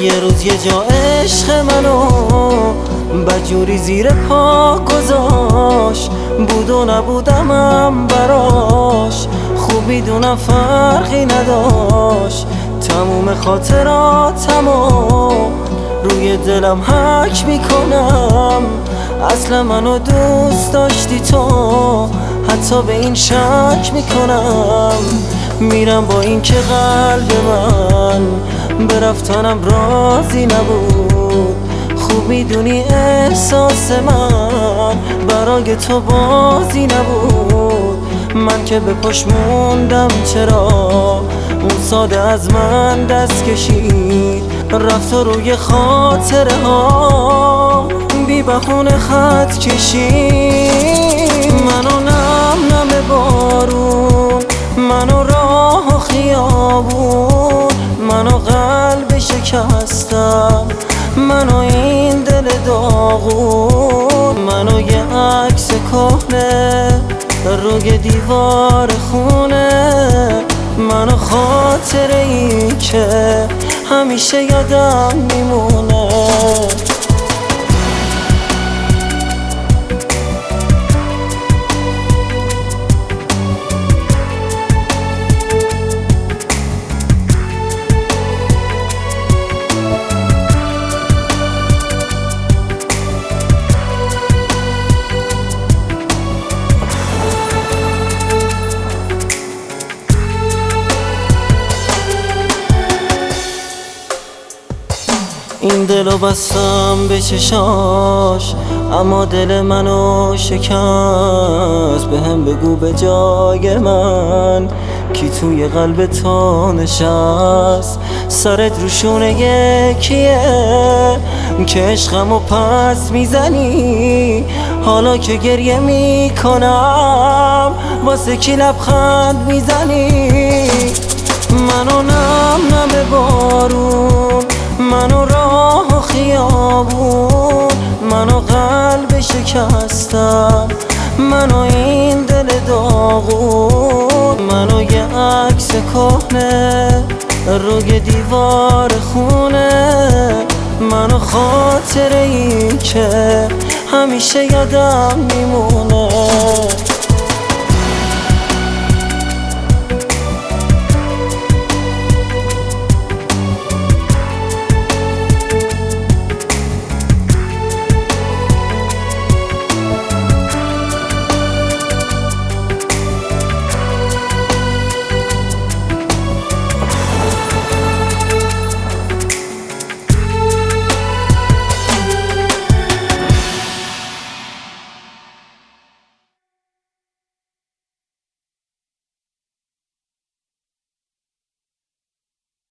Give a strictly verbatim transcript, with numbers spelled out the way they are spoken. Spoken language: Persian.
یه روز یه جا عشق منو بدجوری زیر پا گذاشت، بود و نبودمم براش، خوب میدونم فرقی نداشت. تموم خاطراتمو روی دلم حک میکنم، اصلا منو دوست داشتی تو، حتی به این شک میکنم. میرم با این که قلب من به رفتنم راضی نبود، خوب میدونی احساس من برای تو بازی نبود. من که به پاش موندم چرا اون ساده از من دست کشید، رفت و روی خاطره ها بی بهونه خط کشید. منو نم نم بارون، منو راه و خیابون، منو قلب شکستم، منو این دل داغون، منو یه عکس کهنه روی دیوار خونه، منو خاطره ای که همیشه یادم میمونه. این دلو بستم به چشاش، اما دل منو شکست. به هم بگو به جای من کی توی قلب تو نشست، سرت روشونه یکیه که عشقمو پس میزنی. حالا که گریه میکنم واسه کی لبخند میزنی. منو نم نم بارون، منو راه و خیابون، منو قلب شکستم، منو این دل داغون، منو یه عکس کهنه روی دیوار خونه، منو خاطره ای که همیشه یادم میمونه.